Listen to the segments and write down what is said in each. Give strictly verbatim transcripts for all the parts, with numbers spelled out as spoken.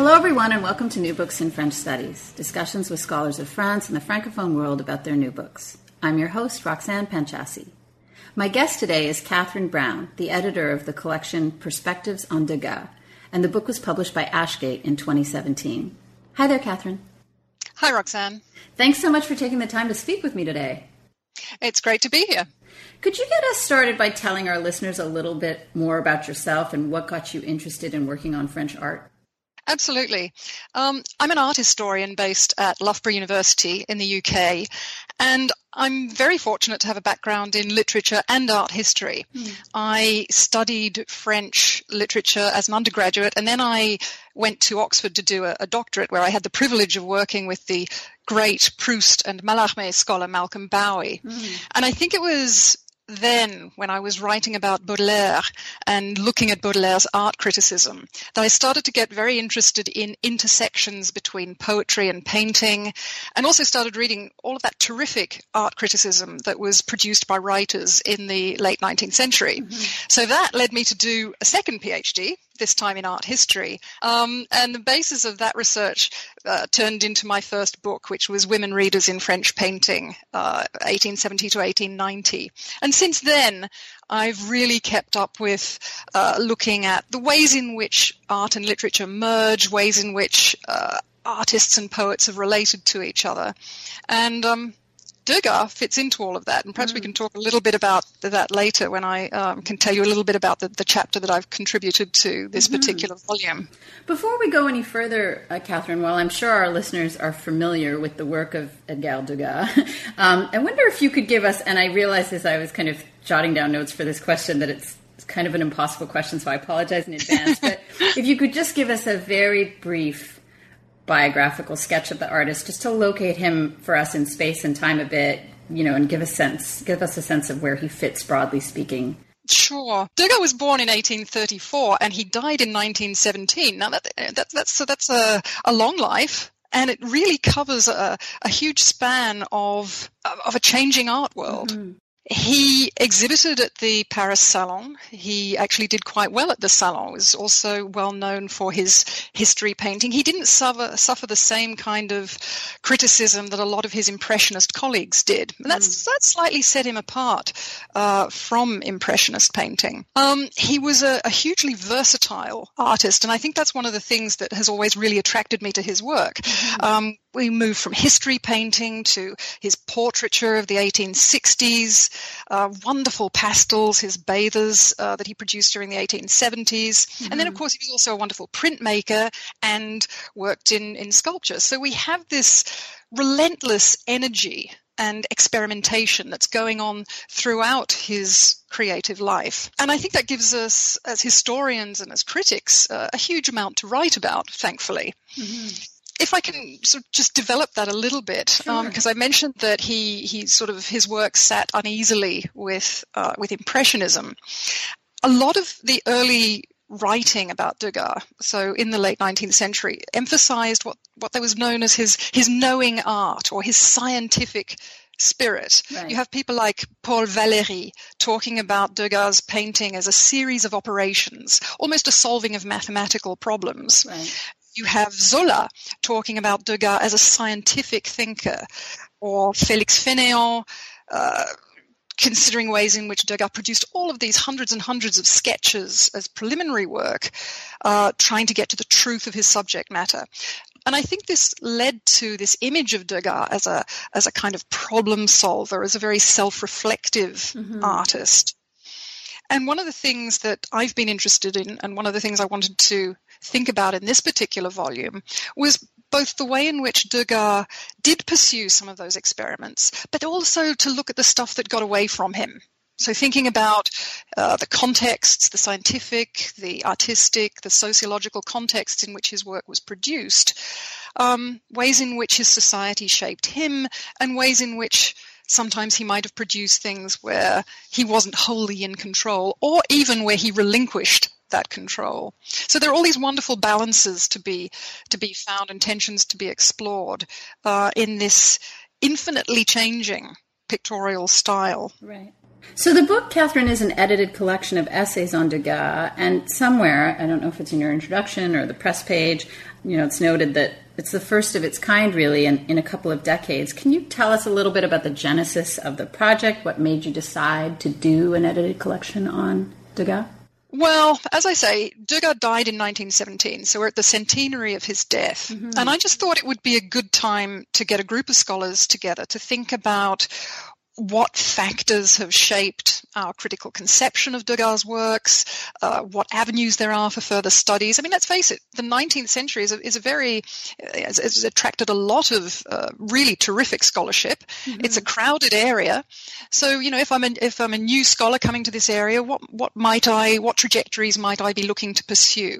Hello, everyone, and welcome to New Books in French Studies, discussions with scholars of France and the Francophone world about their new books. I'm your host, Roxanne Panchasi. My guest today is Catherine Brown, the editor of the collection Perspectives on Degas, and the book was published by Ashgate in twenty seventeen. Hi there, Catherine. Hi, Roxanne. Thanks so much for taking the time to speak with me today. It's great to be here. Could you get us started by telling our listeners a little bit more about yourself and what got you interested in working on French art? Absolutely. Um, I'm an art historian based at Loughborough University in the U K, and I'm very fortunate to have a background in literature and art history. Mm. I studied French literature as an undergraduate, and then I went to Oxford to do a, a doctorate where I had the privilege of working with the great Proust and Mallarmé scholar Malcolm Bowie. Mm. And I think it was then, when I was writing about Baudelaire and looking at Baudelaire's art criticism, that I started to get very interested in intersections between poetry and painting, and also started reading all of that terrific art criticism that was produced by writers in the late nineteenth century. Mm-hmm. So that led me to do a second PhD, this time in art history. Um, and the basis of that research uh, turned into my first book, which was Women Readers in French Painting, uh, eighteen seventy to eighteen ninety. And since then, I've really kept up with uh, looking at the ways in which art and literature merge, ways in which uh, artists and poets have related to each other. And um, Degas fits into all of that, and perhaps mm. we can talk a little bit about that later when I um, can tell you a little bit about the, the chapter that I've contributed to this mm-hmm. particular volume. Before we go any further, uh, Catherine, while I'm sure our listeners are familiar with the work of Edgar Degas, um, I wonder if you could give us, and I realized as I was kind of jotting down notes for this question that it's kind of an impossible question, so I apologize in advance, but if you could just give us a very brief biographical sketch of the artist, just to locate him for us in space and time a bit, you know, and give a sense, give us a sense of where he fits, broadly speaking. Sure. Degas was born in eighteen thirty-four and he died in nineteen seventeen. Now that, that that's so that's a, a long life, and it really covers a, a huge span of of a changing art world. Mm-hmm. He exhibited at the Paris Salon. He actually did quite well at the Salon. He was also well known for his history painting. He didn't suffer, suffer the same kind of criticism that a lot of his Impressionist colleagues did. And that's, mm. that slightly set him apart uh, from Impressionist painting. Um, he was a, a hugely versatile artist, and I think that's one of the things that has always really attracted me to his work. Mm. Um, we moved from history painting to his portraiture of the eighteen sixties, uh, wonderful pastels, his bathers uh, that he produced during the eighteen seventies. Mm-hmm. And then, of course, he was also a wonderful printmaker and worked in, in sculpture. So we have this relentless energy and experimentation that's going on throughout his creative life. And I think that gives us, as historians and as critics, uh, a huge amount to write about, thankfully. Mm-hmm. If I can sort of just develop that a little bit, sure. because um, I mentioned that he, he sort of, his work sat uneasily with, uh, with Impressionism. A lot of the early writing about Degas, so in the late nineteenth century, emphasized what, what there was known as his, his knowing art or his scientific spirit. Right. You have people like Paul Valéry talking about Degas' painting as a series of operations, almost a solving of mathematical problems. Right. You have Zola talking about Degas as a scientific thinker, or Félix Fénéon uh, considering ways in which Degas produced all of these hundreds and hundreds of sketches as preliminary work, uh, trying to get to the truth of his subject matter. And I think this led to this image of Degas as a as a kind of problem solver, as a very self-reflective mm-hmm. artist. And one of the things that I've been interested in, and one of the things I wanted to think about in this particular volume, was both the way in which Degas did pursue some of those experiments, but also to look at the stuff that got away from him. So thinking about uh, the contexts, the scientific, the artistic, the sociological contexts in which his work was produced, um, ways in which his society shaped him, and ways in which sometimes he might have produced things where he wasn't wholly in control, or even where he relinquished that control. So there are all these wonderful balances to be to be found and tensions to be explored uh, in this infinitely changing pictorial style. Right. So the book, Catherine, is an edited collection of essays on Degas, and somewhere, I don't know if it's in your introduction or the press page, you know, it's noted that it's the first of its kind, really, in, in a couple of decades. Can you tell us a little bit about the genesis of the project? What made you decide to do an edited collection on Degas? Well, as I say, Degas died in nineteen seventeen, so we're at the centenary of his death. Mm-hmm. And I just thought it would be a good time to get a group of scholars together to think about what factors have shaped our critical conception of Degas' works, uh, what avenues there are for further studies. I mean, let's face it, the nineteenth century is a, is a very, has, has attracted a lot of uh, really terrific scholarship. Mm-hmm. It's a crowded area. So, you know, if I'm a, if I'm a new scholar coming to this area, what, what might I, what trajectories might I be looking to pursue?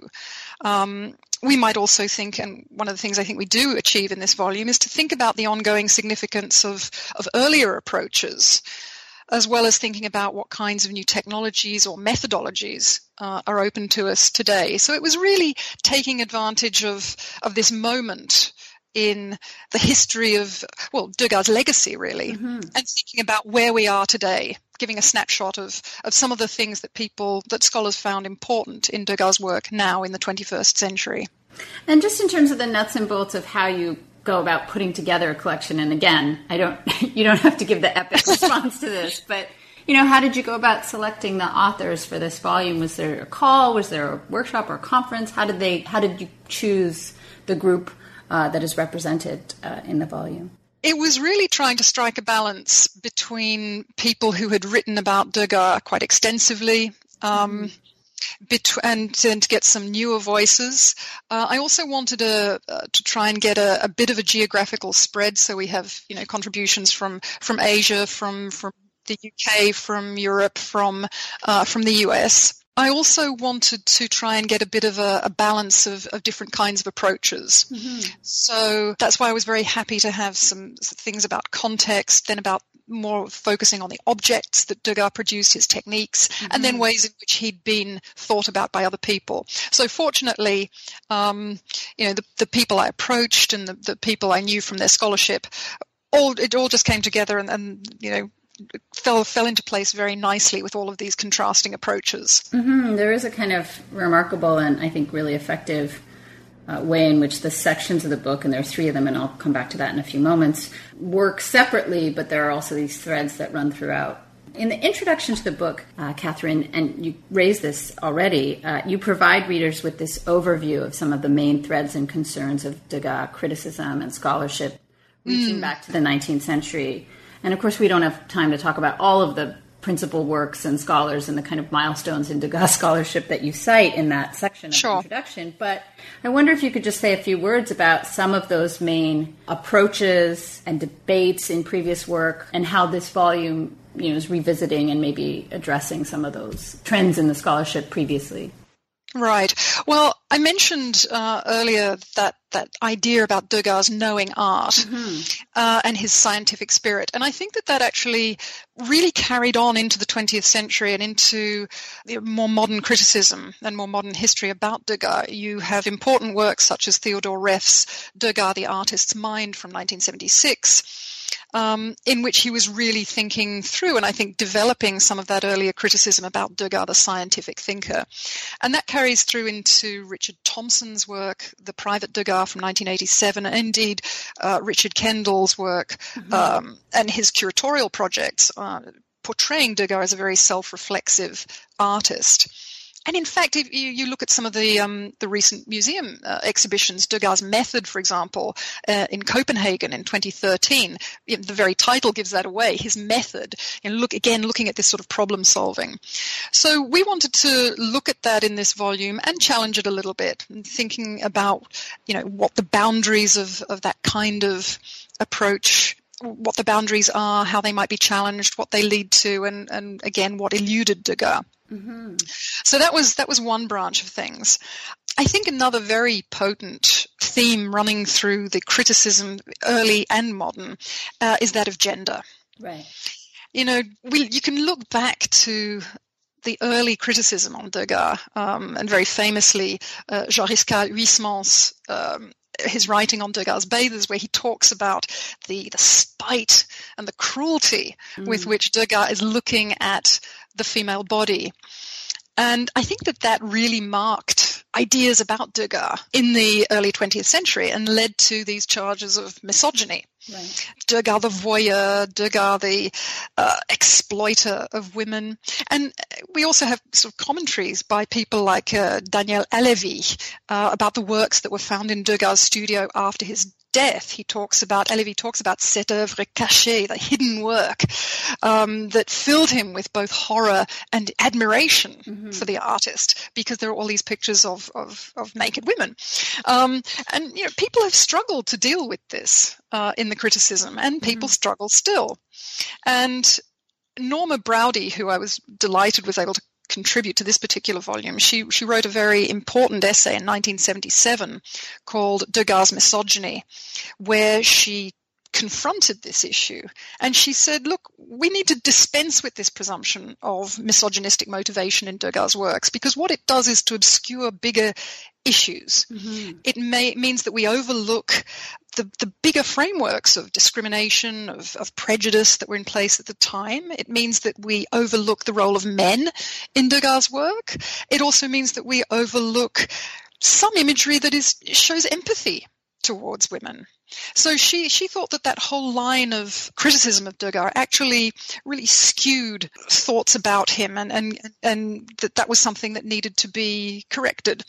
Um, we might also think, and one of the things I think we do achieve in this volume is to think about the ongoing significance of, of earlier approaches, as well as thinking about what kinds of new technologies or methodologies uh, are open to us today. So it was really taking advantage of, of this moment in the history of, well, Degas' legacy, really, mm-hmm. and thinking about where we are today, giving a snapshot of, of some of the things that people, that scholars found important in Degas' work now in the twenty-first century. And just in terms of the nuts and bolts of how you go about putting together a collection, and again, I don't, you don't have to give the epic response to this, but, you know, how did you go about selecting the authors for this volume? Was there a call? Was there a workshop or a conference? How did they, how did you choose the group Uh, that is represented uh, in the volume? It was really trying to strike a balance between people who had written about Degas quite extensively um, mm-hmm. bet- and, and to get some newer voices. Uh, I also wanted a, uh, to try and get a, a bit of a geographical spread, so we have, you know, contributions from, from Asia, from, from the U K, from Europe, from uh, from the U S. I also wanted to try and get a bit of a, a balance of, of different kinds of approaches. Mm-hmm. So that's why I was very happy to have some, some things about context, then about more focusing on the objects that Degas produced, his techniques, mm-hmm. and then ways in which he'd been thought about by other people. So fortunately, um, you know, the, the people I approached and the, the people I knew from their scholarship, all it all just came together and, and you know, fell fell into place very nicely with all of these contrasting approaches. Mm-hmm. There is a kind of remarkable and I think really effective uh, way in which the sections of the book, and there are three of them, and I'll come back to that in a few moments, work separately, but there are also these threads that run throughout. In the introduction to the book, uh, Catherine, and you raised this already, uh, you provide readers with this overview of some of the main threads and concerns of Degas criticism and scholarship reaching mm. back to the nineteenth century. And of course, we don't have time to talk about all of the principal works and scholars and the kind of milestones in Degas scholarship that you cite in that section of sure. the introduction. But I wonder if you could just say a few words about some of those main approaches and debates in previous work and how this volume, you know, is revisiting and maybe addressing some of those trends in the scholarship previously. Right. Well, I mentioned uh, earlier that, that idea about Degas knowing art mm-hmm. uh, and his scientific spirit. And I think that that actually really carried on into the twentieth century and into the more modern criticism and more modern history about Degas. You have important works such as Theodore Reff's Degas, the Artist's Mind from nineteen seventy-six, Um, in which he was really thinking through and I think developing some of that earlier criticism about Degas, the scientific thinker. And that carries through into Richard Thompson's work, The Private Degas from nineteen eighty-seven, and indeed uh, Richard Kendall's work mm-hmm. um, and his curatorial projects uh, portraying Degas as a very self-reflexive artist. And in fact, if you, you look at some of the um, the recent museum uh, exhibitions, Degas' Method, for example, uh, in Copenhagen in twenty thirteen, the very title gives that away, his method, and look again, looking at this sort of problem solving. So we wanted to look at that in this volume and challenge it a little bit, thinking about, you know, what the boundaries of, of that kind of approach, what the boundaries are, how they might be challenged, what they lead to, and, and again, what eluded Degas. Mm-hmm. So that was that was one branch of things. I think another very potent theme running through the criticism, early and modern, uh, is that of gender. Right. You know, we, you can look back to the early criticism on Degas, um, and very famously, uh, Jean-Riscard Huysmans' um, his writing on Degas' Bathers, where he talks about the, the spite and the cruelty mm. with which Degas is looking at the female body. And I think that that really marked ideas about Degas in the early twentieth century and led to these charges of misogyny. Right. Degas the voyeur, Degas the uh, exploiter of women. And we also have sort of commentaries by people like uh, Daniel Halévy uh, about the works that were found in Degas' studio after his death. He talks about, Halévy talks about cette œuvre cachée, the hidden work um, that filled him with both horror and admiration mm-hmm. for the artist, because there are all these pictures of, of, of naked women. Um, and, you know, people have struggled to deal with this uh, in the criticism, and people mm-hmm. struggle still. And Norma Braudy, who I was delighted was able to contribute to this particular volume, she she wrote a very important essay in nineteen seventy-seven called Degas' Misogyny, where she confronted this issue. And she said, look, we need to dispense with this presumption of misogynistic motivation in Degas' works, because what it does is to obscure bigger issues. Mm-hmm. It may, means that we overlook the, the bigger frameworks of discrimination, of, of prejudice that were in place at the time. It means that we overlook the role of men in Degas' work. It also means that we overlook some imagery that is shows empathy towards women. So she, she thought that that whole line of criticism of Degas actually really skewed thoughts about him, and, and, and that that was something that needed to be corrected.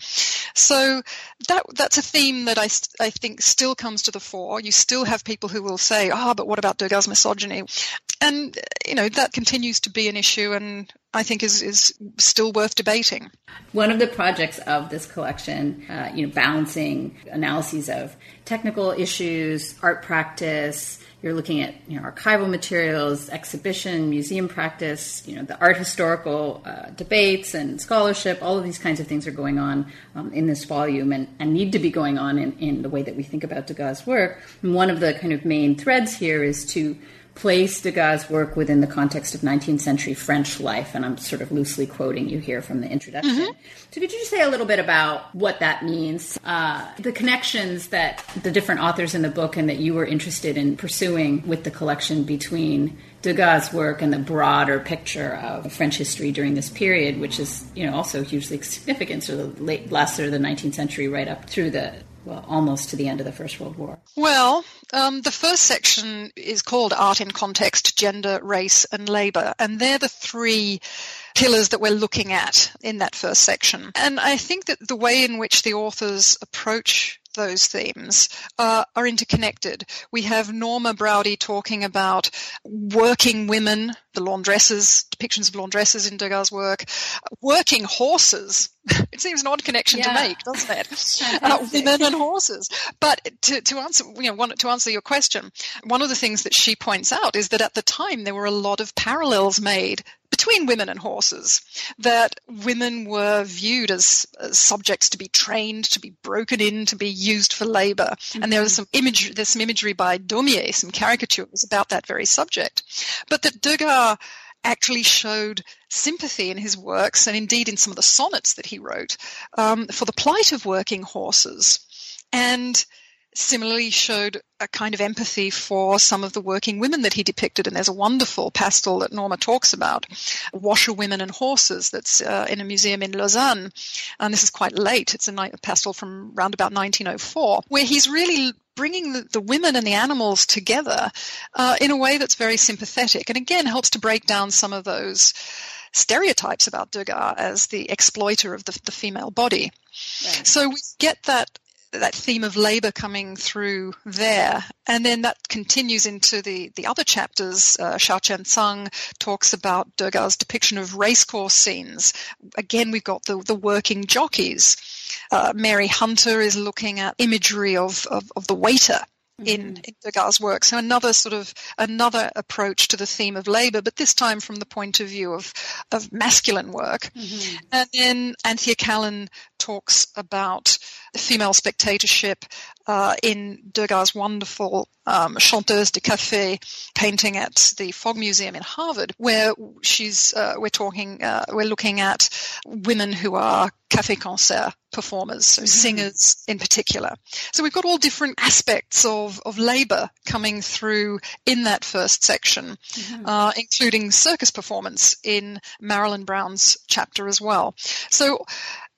So that that's a theme that I, I think still comes to the fore. You still have people who will say, ah, oh, but what about Degas' misogyny? And, you know, that continues to be an issue, and I think is, is still worth debating. One of the projects of this collection, uh, you know, balancing analyses of technical issues, art practice, you're looking at, you know, archival materials, exhibition, museum practice, you know, the art historical uh, debates and scholarship, all of these kinds of things are going on um, in this volume and, and need to be going on in, in the way that we think about Degas' work. And one of the kind of main threads here is to place Degas' work within the context of nineteenth century French life, and I'm sort of loosely quoting you here from the introduction. Mm-hmm. So could you just say a little bit about what that means, uh, the connections that the different authors in the book and that you were interested in pursuing with the collection between Degas' work and the broader picture of French history during this period, which is, you know, also hugely significant, so the late last third of the nineteenth century right up through the well, almost to the end of the First World War. Well, um, the first section is called Art in Context, Gender, Race and Labour, and they're the three pillars that we're looking at in that first section. And I think that the way in which the authors approach those themes uh, are interconnected. We have Norma Braudy talking about working women, the laundresses, depictions of laundresses in Degas' work, working horses. It seems an odd connection yeah. to make, doesn't it? uh, women and horses. But to, to answer, you know, one, to answer your question, one of the things that she points out is that at the time there were a lot of parallels made between women and horses, that women were viewed as, as subjects to be trained, to be broken in, to be used for labor. Mm-hmm. And there was some imagery, there's some imagery by Daumier, some caricatures about that very subject. But that Degas actually showed sympathy in his works, and indeed in some of the sonnets that he wrote, um, for the plight of working horses. And similarly showed a kind of empathy for some of the working women that he depicted. And there's a wonderful pastel that Norma talks about, Washerwomen and Horses, that's uh, in a museum in Lausanne. And this is quite late. It's a, a pastel from around about nineteen oh four, where he's really bringing the, the women and the animals together uh, in a way that's very sympathetic, and again helps to break down some of those stereotypes about Degas as the exploiter of the, the female body. Right. So we get that that theme of labor coming through there. And then that continues into the, the other chapters. Uh, Xiao Qian-Tsang talks about Degas' depiction of racecourse scenes. Again, we've got the, the working jockeys. Uh, Mary Hunter is looking at imagery of, of, of the waiter in, in Degas' work. So another sort of, another approach to the theme of labor, but this time from the point of view of, of masculine work. Mm-hmm. And then Anthea Callan talks about female spectatorship uh, in Degas' wonderful um, Chanteuse de Café painting at the Fogg Museum in Harvard, where she's uh, we're talking uh, we're looking at women who are café concert performers, so mm-hmm. singers in particular. So we've got all different aspects of of labor coming through in that first section, mm-hmm. uh, including circus performance in Marilyn Brown's chapter as well. So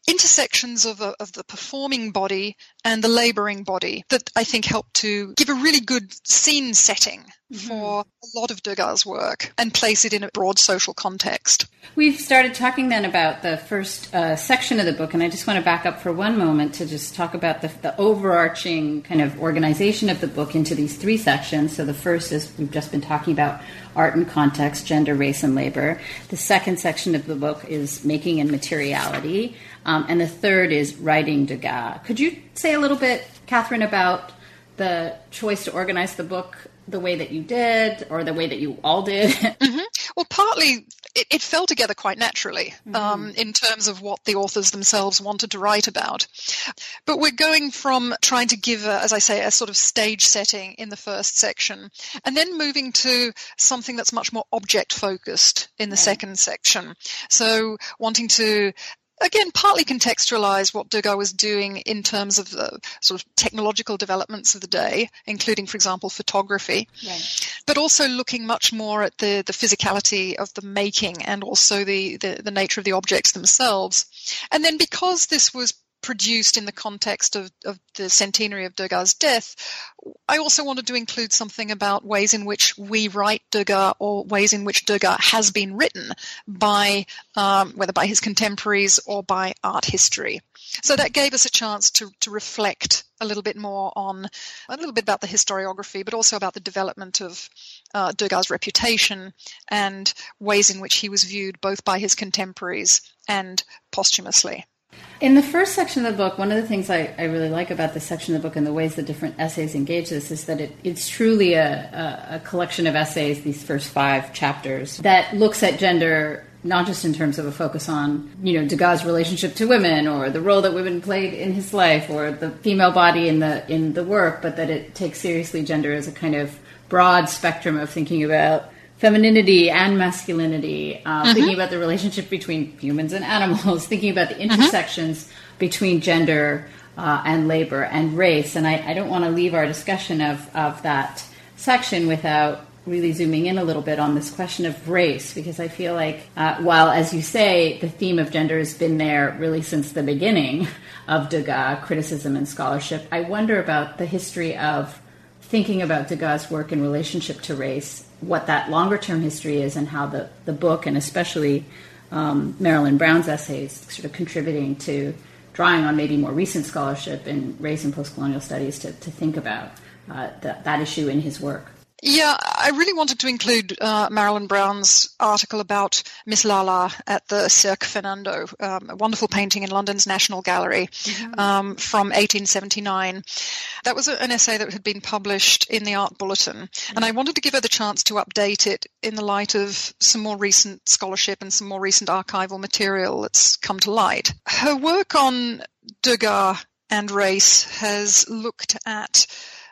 intersections of, a, of the performing body and the laboring body that I think help to give a really good scene setting mm-hmm. for a lot of Degas' work and place it in a broad social context. We've started talking then about the first uh, section of the book, and I just want to back up for one moment to just talk about the, the overarching kind of organization of the book into these three sections. So the first is, we've just been talking about art and context, gender, race, and labor. The second section of the book is making and materiality. Um, and the third is writing Degas. Could you say a little bit, Catherine, about the choice to organize the book the way that you did, or the way that you all did? Mm-hmm. Well, partly it, it fell together quite naturally mm-hmm. um, in terms of what the authors themselves wanted to write about. But we're going from trying to give, a, as I say, a sort of stage setting in the first section, and then moving to something that's much more object-focused in the right. second section. So wanting to again, partly contextualize what Degas was doing in terms of the sort of technological developments of the day, including, for example, photography, right. but also looking much more at the, the physicality of the making and also the, the, the nature of the objects themselves. And then because this was produced in the context of, of the centenary of Degas' death, I also wanted to include something about ways in which we write Degas, or ways in which Degas has been written by, um, whether by his contemporaries or by art history. So that gave us a chance to, to reflect a little bit more on, a little bit about the historiography, but also about the development of uh, Degas' reputation and ways in which he was viewed both by his contemporaries and posthumously. In the first section of the book, one of the things I, I really like about this section of the book and the ways the different essays engage this is that it, it's truly a, a, a collection of essays, these first five chapters, that looks at gender not just in terms of a focus on, you know, Degas' relationship to women or the role that women played in his life or the female body in the in the work, but that it takes seriously gender as a kind of broad spectrum of thinking about femininity and masculinity, uh, mm-hmm. thinking about the relationship between humans and animals, thinking about the intersections mm-hmm. between gender uh, and labor and race. And I, I don't want to leave our discussion of, of that section without really zooming in a little bit on this question of race, because I feel like uh, while, as you say, the theme of gender has been there really since the beginning of Degas criticism and scholarship, I wonder about the history of thinking about Degas' work in relationship to race, what that longer-term history is, and how the, the book, and especially um, Marilyn Brown's essays, sort of contributing to drawing on maybe more recent scholarship in race and post-colonial studies to, to think about uh, the, that issue in his work. Yeah, I really wanted to include uh, Marilyn Brown's article about Miss Lala at the Cirque Fernando, um, a wonderful painting in London's National Gallery mm-hmm. um, from eighteen seventy-nine. That was a, an essay that had been published in the Art Bulletin, mm-hmm. and I wanted to give her the chance to update it in the light of some more recent scholarship and some more recent archival material that's come to light. Her work on Degas and race has looked at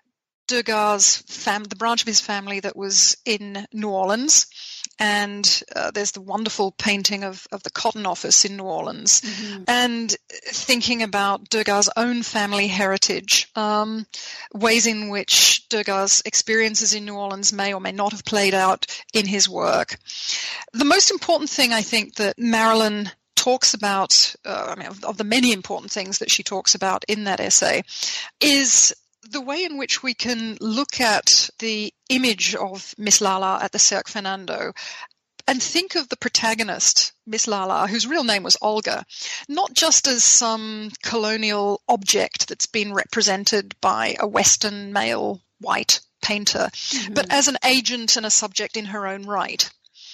Degas' fam- the branch of his family that was in New Orleans, and uh, there's the wonderful painting of, of the Cotton Office in New Orleans, mm-hmm. and thinking about Degas' own family heritage, um, ways in which Degas' experiences in New Orleans may or may not have played out in his work. The most important thing I think that Marilyn talks about, uh, I mean, of, of the many important things that she talks about in that essay, is the way in which we can look at the image of Miss Lala at the Cirque Fernando and think of the protagonist, Miss Lala, whose real name was Olga, not just as some colonial object that's been represented by a Western male white painter, mm-hmm. but as an agent and a subject in her own right.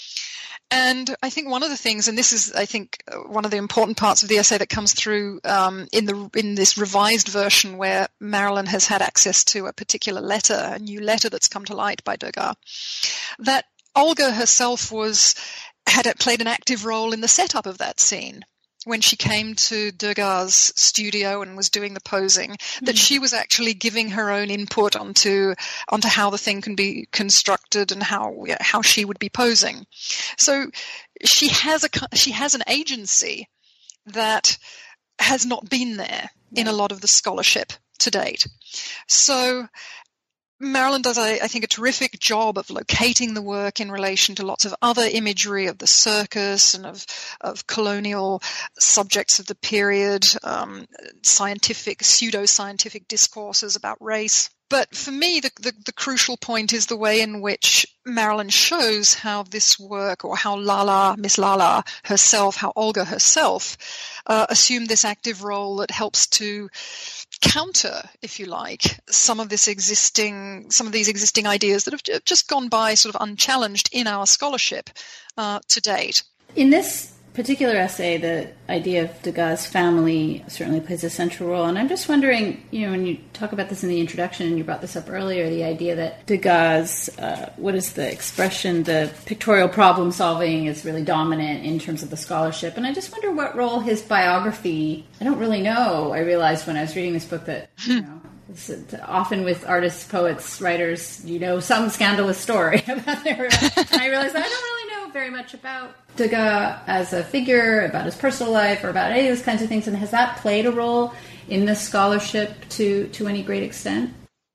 And I think one of the things, and this is, I think, one of the important parts of the essay that comes through um, in the in this revised version, where Marilyn has had access to a particular letter, a new letter that's come to light by Degas, that Olga herself was had played an active role in the setup of that scene. When she came to Degas' studio and was doing the posing, mm-hmm. that she was actually giving her own input onto onto how the thing can be constructed and how yeah, how she would be posing. So she has a she has an agency that has not been there in a lot of the scholarship to date. So Marilyn does, I, I think, a terrific job of locating the work in relation to lots of other imagery of the circus and of, of colonial subjects of the period, um, scientific, pseudo-scientific discourses about race. But for me, the, the, the crucial point is the way in which Marilyn shows how this work, or how Lala, Miss Lala herself, how Olga herself, uh, assumed this active role that helps to counter, if you like, some of this existing, some of these existing ideas that have just gone by sort of unchallenged in our scholarship uh, to date. In this particular essay, the idea of Degas' family certainly plays a central role. And I'm just wondering, you know, when you talk about this in the introduction, and you brought this up earlier, the idea that Degas, uh, what is the expression, the pictorial problem solving is really dominant in terms of the scholarship. And I just wonder what role his biography, I don't really know. I realized when I was reading this book that, you know, often with artists, poets, writers, you know, some scandalous story about their, and I realized I don't really know very much about Degas as a figure, about his personal life, or about any of those kinds of things. And has that played a role in this scholarship to, to any great extent?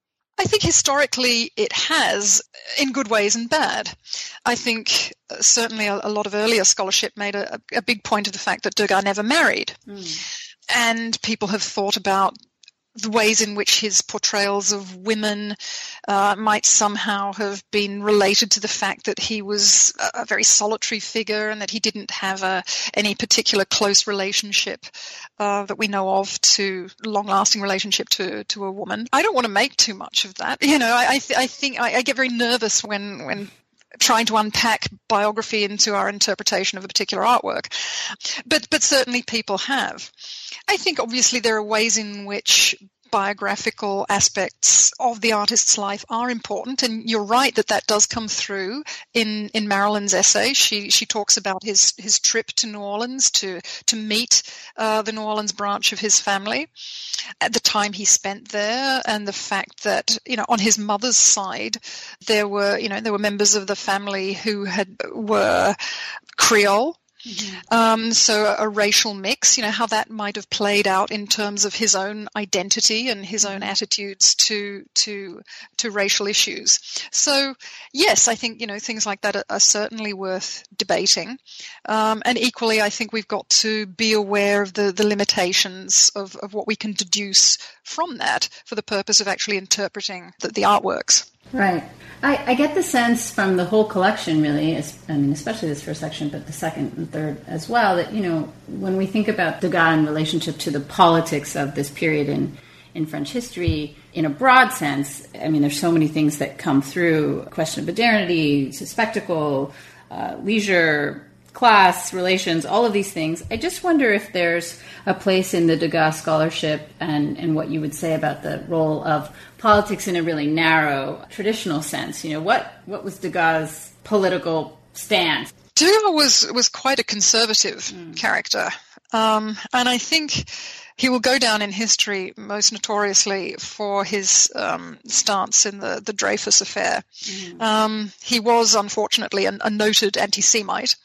I think historically it has, in good ways and bad. I think uh, certainly a, a lot of earlier scholarship made a, a big point of the fact that Degas never married. Mm. And people have thought about the ways in which his portrayals of women uh, might somehow have been related to the fact that he was a, a very solitary figure and that he didn't have a, any particular close relationship uh, that we know of to long-lasting relationship to, to a woman. I don't want to make too much of that. You know, I, I, th- I think I, I get very nervous when, when trying to unpack biography into our interpretation of a particular artwork. But, but certainly people have. I think obviously there are ways in which biographical aspects of the artist's life are important, and you're right that that does come through in, in Marilyn's essay. She she talks about his, his trip to New Orleans to to meet uh, the New Orleans branch of his family, at the time he spent there, and the fact that, you know, on his mother's side there were you know there were members of the family who had were Creole. Mm-hmm. Um, so a, a racial mix, you know, how that might have played out in terms of his own identity and his own attitudes to to to racial issues. So, yes, I think, you know, things like that are, are certainly worth debating. Um, and equally, I think we've got to be aware of the, the limitations of, of what we can deduce from that for the purpose of actually interpreting the, the artworks. Right. I, I get the sense from the whole collection, really, as, I mean, especially this first section, but the second and third as well, that, you know, when we think about Degas in relationship to the politics of this period in, in French history, in a broad sense, I mean, there's so many things that come through: question of modernity, spectacle, uh, leisure, class, relations, all of these things. I just wonder if there's a place in the Degas scholarship and, and what you would say about the role of politics in a really narrow, traditional sense. You know, what, what was Degas' political stance? Degas was, was quite a conservative mm. character. Um, and I think he will go down in history most notoriously for his um, stance in the, the Dreyfus affair. Mm. Um, he was, unfortunately, a, a noted anti-Semite.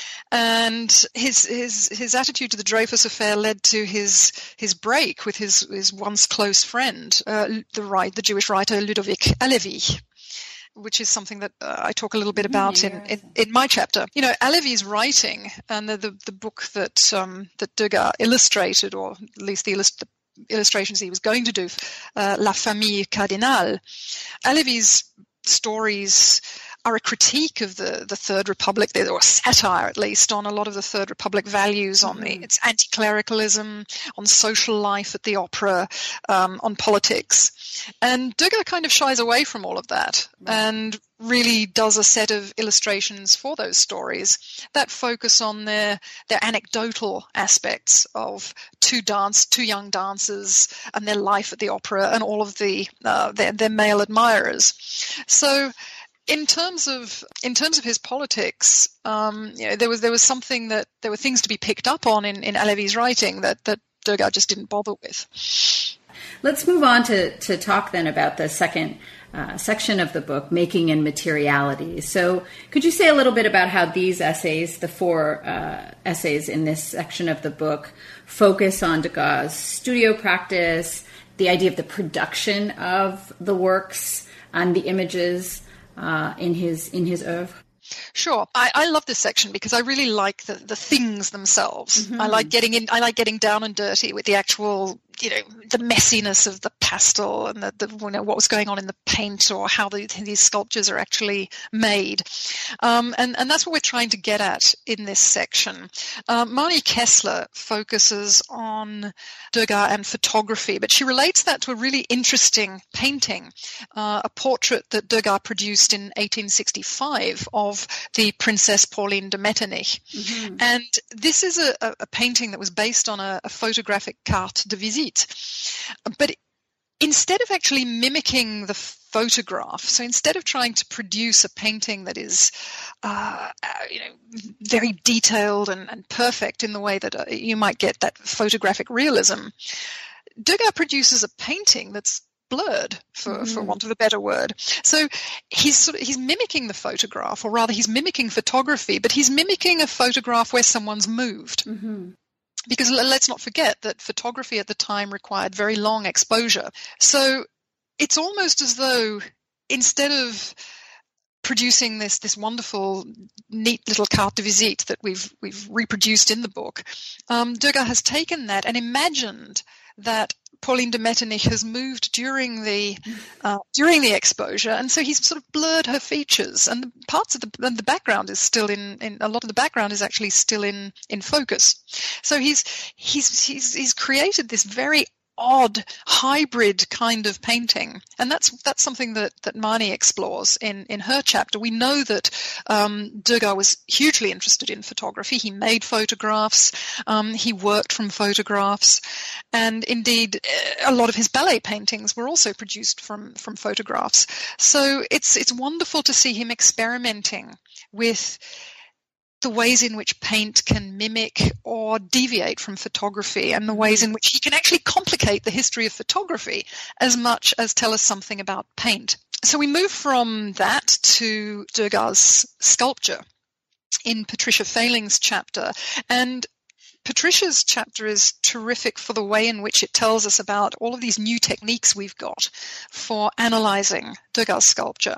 And his his his attitude to the Dreyfus affair led to his his break with his his once close friend, uh, the right the Jewish writer Ludovic Halevi, which is something that uh, I talk a little bit about mm, in, in, in my chapter. You know, Halevi's writing and the the, the book that um, that Degas illustrated, or at least the, illust- the illustrations he was going to do, uh, La Famille Cardinale. Halevi's stories are a critique of the, the Third Republic, or a satire at least, on a lot of the Third Republic values, on the, its anti-clericalism, on social life at the opera, um, on politics. And Degas kind of shies away from all of that and really does a set of illustrations for those stories that focus on their their anecdotal aspects of two dance, two young dancers and their life at the opera and all of the uh, their, their male admirers. So, In terms of in terms of his politics, um, you know, there was there was something that there were things to be picked up on in, in Halevi's writing that, that Degas just didn't bother with. Let's move on to, to talk then about the second uh, section of the book, Making and Materiality. So could you say a little bit about how these essays, the four uh, essays in this section of the book, focus on Degas' studio practice, the idea of the production of the works, and the images uh, in his in his oeuvre? Sure. I, I love this section because I really like the, the things themselves. Mm-hmm. I like getting in, I like getting down and dirty with the actual, you know, the messiness of the pastel and the, the you know, what was going on in the paint or how the, these sculptures are actually made. Um, and, and that's what we're trying to get at in this section. Uh, Marnie Kessler focuses on Degas and photography, but she relates that to a really interesting painting, uh, a portrait that Degas produced in eighteen sixty-five of the Princess Pauline de Metternich. Mm-hmm. And this is a, a painting that was based on a, a photographic carte de visite. But instead of actually mimicking the photograph, so instead of trying to produce a painting that is, uh, you know, very detailed and, and perfect in the way that uh, you might get that photographic realism, Degas produces a painting that's blurred, for, mm-hmm. for want of a better word. So he's sort of, he's mimicking the photograph, or rather he's mimicking photography, but he's mimicking a photograph where someone's moved. Mm-hmm. Because let's not forget that photography at the time required very long exposure. So it's almost as though instead of producing this this wonderful, neat little carte de visite that we've we've reproduced in the book, um, Degas has taken that and imagined that Pauline de Metternich has moved during the uh, during the exposure, and so he's sort of blurred her features, and the parts of the and the background is still in, in a lot of the background is actually still in in focus. So he's he's he's he's created this very odd hybrid kind of painting, and that's that's something that that Marnie explores in in her chapter. We know that um, Degas was hugely interested in photography. He made photographs, um, he worked from photographs, and indeed a lot of his ballet paintings were also produced from from photographs. So it's it's wonderful to see him experimenting with the ways in which paint can mimic or deviate from photography, and the ways in which he can actually complicate the history of photography as much as tell us something about paint. So we move from that to Degas' sculpture in Patricia Fahling's chapter, and Patricia's chapter is terrific for the way in which it tells us about all of these new techniques we've got for analyzing Degas' sculpture,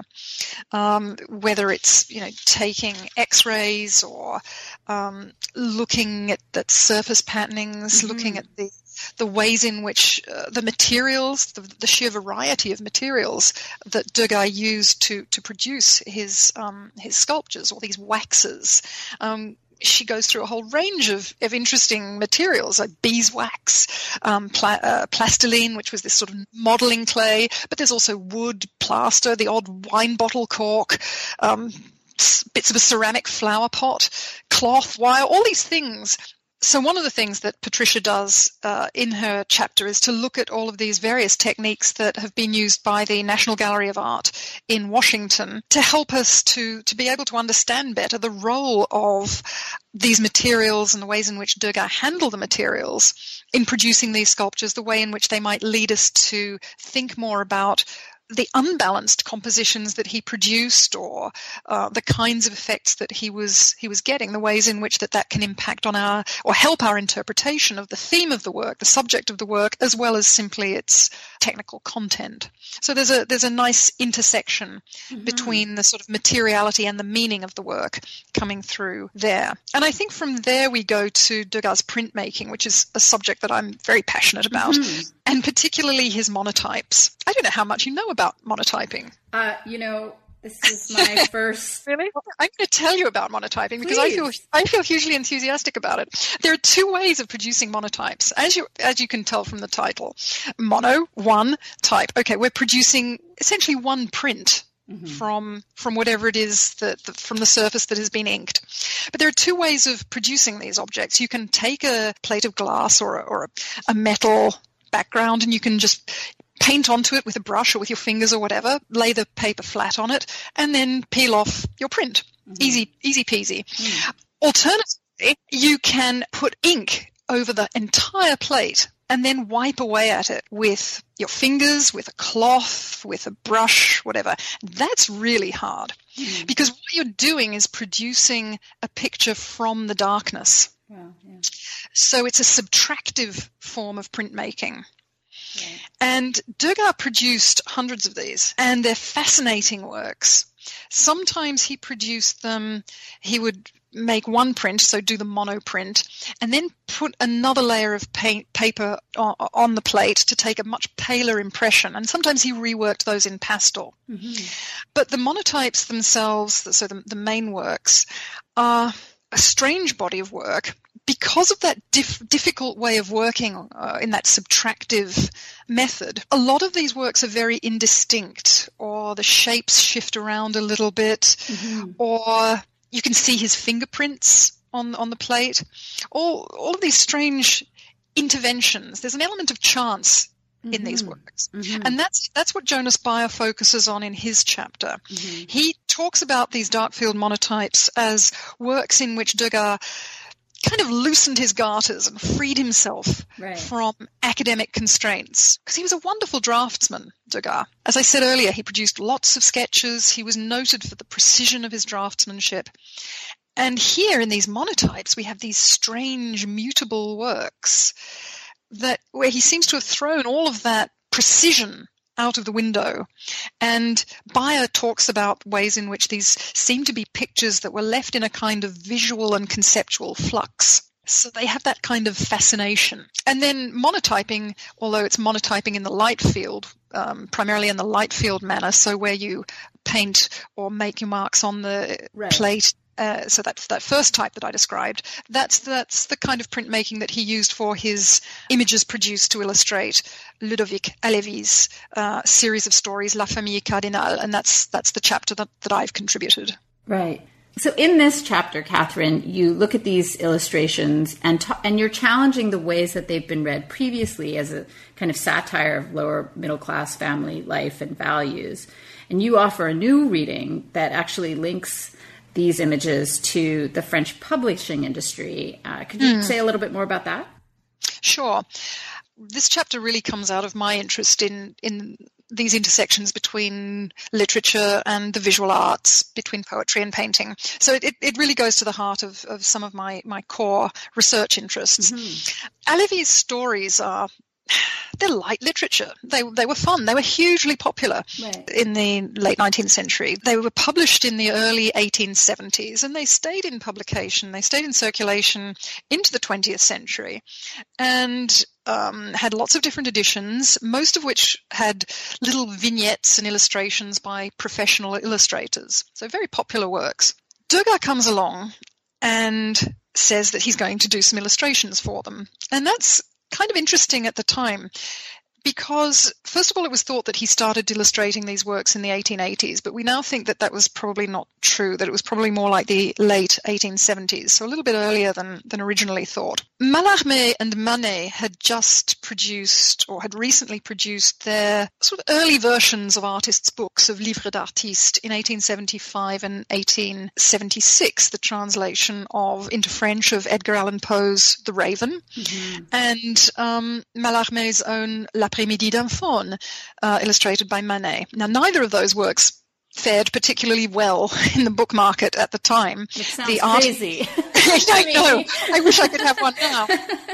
um, whether it's, you know, taking X-rays or um, looking at, at surface patternings, mm-hmm. looking at the the ways in which uh, the materials, the, the sheer variety of materials that Degas used to to produce his um, his sculptures, all these waxes. Um, She goes through a whole range of, of interesting materials like beeswax, um, pla- uh, plastiline, which was this sort of modeling clay, but there's also wood, plaster, the odd wine bottle cork, um, bits of a ceramic flower pot, cloth, wire, all these things. So one of the things that Patricia does uh, in her chapter is to look at all of these various techniques that have been used by the National Gallery of Art in Washington to help us to, to be able to understand better the role of these materials and the ways in which Degas handled the materials in producing these sculptures, the way in which they might lead us to think more about the unbalanced compositions that he produced, or uh, the kinds of effects that he was he was getting, the ways in which that, that can impact on our or help our interpretation of the theme of the work, the subject of the work, as well as simply its technical content. So there's a there's a nice intersection mm-hmm. between the sort of materiality and the meaning of the work coming through there. And I think from there we go to Degas' printmaking, which is a subject that I'm very passionate about, mm-hmm. and particularly his monotypes. I don't know how much you know about monotyping. Uh, you know, this is my first. Really? I'm going to tell you about monotyping because Please. I feel I feel hugely enthusiastic about it. There are two ways of producing monotypes, as you as you can tell from the title. Mono, one, type. Okay, we're producing essentially one print. Mm-hmm. From from whatever it is that, that from the surface that has been inked. But there are two ways of producing these objects. You can take a plate of glass or a, or a, a metal background, and you can just paint onto it with a brush or with your fingers or whatever, lay the paper flat on it, and then peel off your print. Mm-hmm. Easy, easy peasy. Mm-hmm. Alternatively, you can put ink over the entire plate and then wipe away at it with your fingers, with a cloth, with a brush, whatever. That's really hard mm. because what you're doing is producing a picture from the darkness. Wow, yeah. So it's a subtractive form of printmaking. Right. And Degas produced hundreds of these, and they're fascinating works. Sometimes he produced them, he would make one print, so do the monoprint, and then put another layer of paint, paper on, on the plate to take a much paler impression. And sometimes he reworked those in pastel. Mm-hmm. But the monotypes themselves, so the, the main works, are a strange body of work because of that dif- difficult way of working uh, in that subtractive method. A lot of these works are very indistinct, or the shapes shift around a little bit, mm-hmm. or you can see his fingerprints on on the plate. All all of these strange interventions. There's an element of chance in mm-hmm. these works. Mm-hmm. And that's that's what Jonas Beyer focuses on in his chapter. Mm-hmm. He talks about these Darkfield monotypes as works in which Degas kind of loosened his garters and freed himself right. from academic constraints. Because he was a wonderful draftsman, Degas. As I said earlier, he produced lots of sketches. He was noted for the precision of his draftsmanship. And here in these monotypes, we have these strange, mutable works that where he seems to have thrown all of that precision out of the window. And Beyer talks about ways in which these seem to be pictures that were left in a kind of visual and conceptual flux. So they have that kind of fascination. And then monotyping, although it's monotyping in the light field, um, primarily in the light field manner, so where you paint or make your marks on the right. plate. Uh, so that's that first type that I described. That's that's the kind of printmaking that he used for his images produced to illustrate Ludovic Halévy's uh, series of stories, La Famille Cardinal, and that's that's the chapter that, that I've contributed. Right. So in this chapter, Catherine, you look at these illustrations and ta- and you're challenging the ways that they've been read previously as a kind of satire of lower middle class family life and values, and you offer a new reading that actually links these images to the French publishing industry. Uh, could you mm. say a little bit more about that? Sure. This chapter really comes out of my interest in, in these intersections between literature and the visual arts, between poetry and painting. So it, it really goes to the heart of, of some of my, my core research interests. Mm-hmm. Halévy's stories are... they're light literature. They they were fun. They were hugely popular right. in the late nineteenth century. They were published in the early eighteen seventies, and they stayed in publication. They stayed in circulation into the twentieth century, and um, had lots of different editions, most of which had little vignettes and illustrations by professional illustrators. So very popular works. Degas comes along and says that he's going to do some illustrations for them, and that's kind of interesting at the time because, first of all, it was thought that he started illustrating these works in the eighteen eighties, but we now think that that was probably not true, that it was probably more like the late eighteen seventies, so a little bit earlier than, than originally thought. Mallarmé and Manet had just produced, or had recently produced, their sort of early versions of artists' books of Livres d'Artistes in eighteen seventy-five and eighteen seventy-six, the translation of into French of Edgar Allan Poe's The Raven, mm-hmm. and um, Mallarmé's own L'après-midi d'un faune, uh, illustrated by Manet. Now, neither of those works fared particularly well in the book market at the time. It sounds the crazy. I know. I wish I could have one now.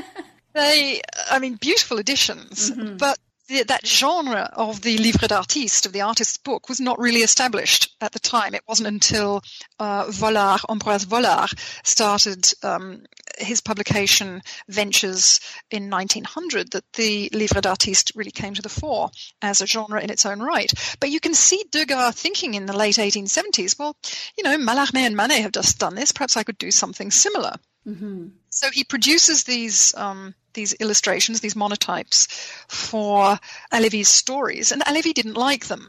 They, I mean, beautiful editions, mm-hmm. but the, that genre of the livre d'artiste, of the artist's book, was not really established at the time. It wasn't until uh, Vollard, Ambroise Vollard, started um, his publication ventures in nineteen hundred that the livre d'artiste really came to the fore as a genre in its own right. But you can see Degas thinking in the late eighteen seventies, well, you know, Mallarmé and Manet have just done this. Perhaps I could do something similar. Mm-hmm. So he produces these um, these illustrations, these monotypes for Halévy's stories, and Halévy didn't like them,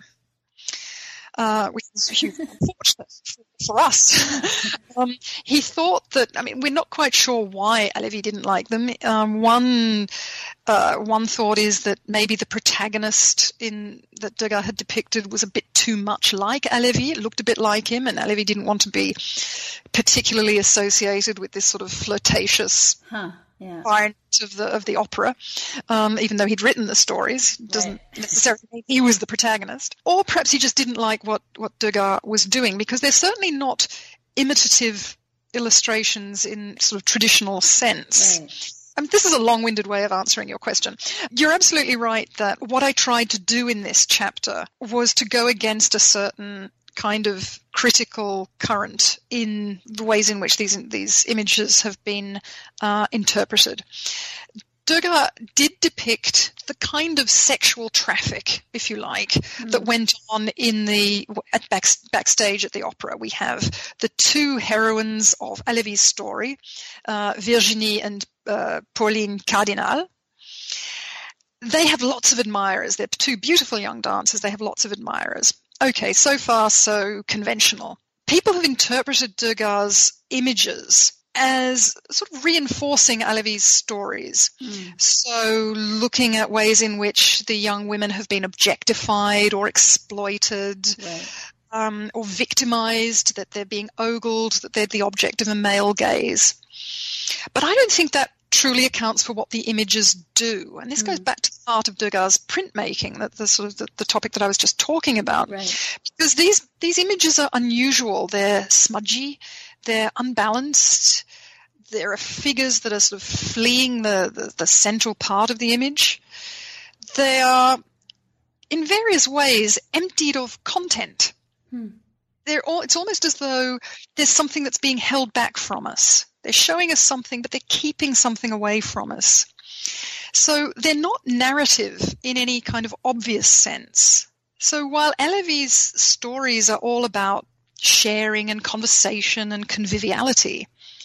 uh, which is hugely unfortunate for us. um, he thought that, I mean, we're not quite sure why Halévy didn't like them. Um, one uh, one thought is that maybe the protagonist in that Degas had depicted was a bit too much like Halévy. It looked a bit like him, and Halévy didn't want to be particularly associated with this sort of flirtatious huh, yeah. part of the of the opera, um, even though he'd written the stories. Doesn't right. necessarily mean he was the protagonist. Or perhaps he just didn't like what, what Degas was doing, because they're certainly not imitative illustrations in sort of traditional sense. Right. I mean, this is a long-winded way of answering your question. You're absolutely right that what I tried to do in this chapter was to go against a certain kind of critical current in the ways in which these these images have been uh, interpreted. Degas did depict the kind of sexual traffic, if you like, mm. that went on in the at back, backstage at the opera. We have the two heroines of Halévy's story, uh, Virginie and uh, Pauline Cardinal. They have lots of admirers. They're two beautiful young dancers. They have lots of admirers. Okay, so far so conventional. People have interpreted Degas' images as sort of reinforcing Halévy's stories. Mm. So looking at ways in which the young women have been objectified or exploited, right. um, or victimized, that they're being ogled, that they're the object of a male gaze. But I don't think that truly accounts for what the images do. And this mm. goes back to the heart of Degas' printmaking, that the sort of the, the topic that I was just talking about. Right. Because these these images are unusual. They're smudgy, they're unbalanced, there are figures that are sort of fleeing the, the, the central part of the image. They are, in various ways, emptied of content. Hmm. They're all, it's almost as though there's something that's being held back from us. They're showing us something, but they're keeping something away from us. So they're not narrative in any kind of obvious sense. So while Halévy's stories are all about sharing and conversation and conviviality,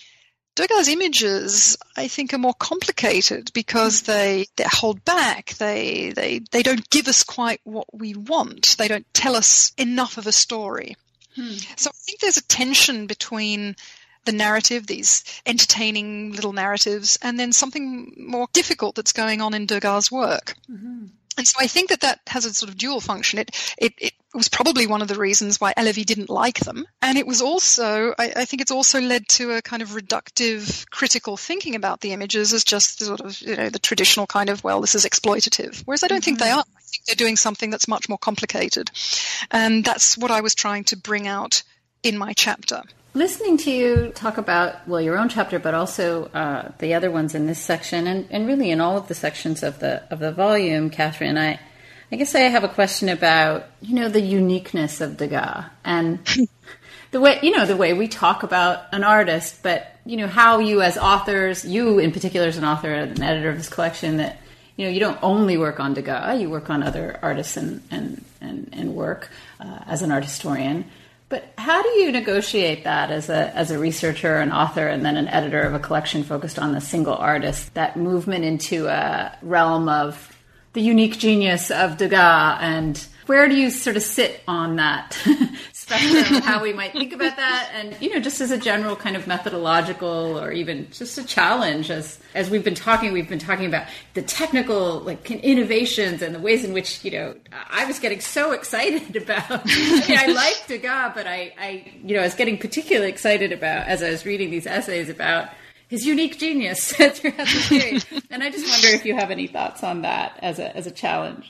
Degas' images, I think, are more complicated because they, they hold back. They, they, they don't give us quite what we want. They don't tell us enough of a story. Hmm. So I think there's a tension between the narrative, these entertaining little narratives, and then something more difficult that's going on in Degas' work. Mm-hmm. And so I think that that has a sort of dual function. It, it, it was probably one of the reasons why Halévy didn't like them. And it was also, I, I think it's also led to a kind of reductive critical thinking about the images as just sort of, you know, the traditional kind of, well, this is exploitative. Whereas I don't mm-hmm. think they are. I think they're doing something that's much more complicated. And that's what I was trying to bring out in my chapter. Listening to you talk about, well, your own chapter, but also uh, the other ones in this section, and, and really in all of the sections of the of the volume, Catherine, I, I guess I have a question about, you know, the uniqueness of Degas and the way, you know, the way we talk about an artist, but, you know, how you as authors, you in particular as an author and an editor of this collection, that, you know, you don't only work on Degas, you work on other artists and, and, and, and work uh, as an art historian. But how do you negotiate that as a as a researcher, an author, and then an editor of a collection focused on the single artist, that movement into a realm of the unique genius of Degas, and where do you sort of sit on that spectrum of how we might think about that? And, you know, just as a general kind of methodological or even just a challenge, as as we've been talking, we've been talking about the technical like innovations and the ways in which, you know, I was getting so excited about, I mean, I like Degas, but I, I, you know, I was getting particularly excited about, as I was reading these essays, about his unique genius throughout the series. And I just wonder if you have any thoughts on that as a as a challenge.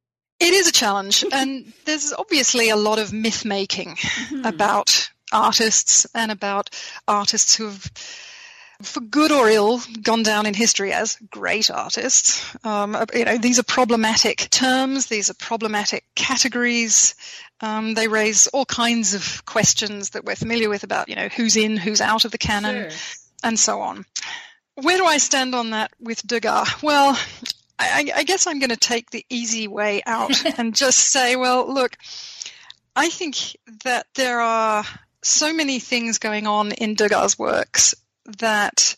It is a challenge, and there's obviously a lot of myth-making mm-hmm. about artists and about artists who have, for good or ill, gone down in history as great artists. Um, you know, these are problematic terms, these are problematic categories. Um, they raise all kinds of questions that we're familiar with about, you know, who's in, who's out of the canon, sure. and so on. Where do I stand on that with Degas? Well, I, I guess I'm going to take the easy way out and just say, well, look, I think that there are so many things going on in Degas' works that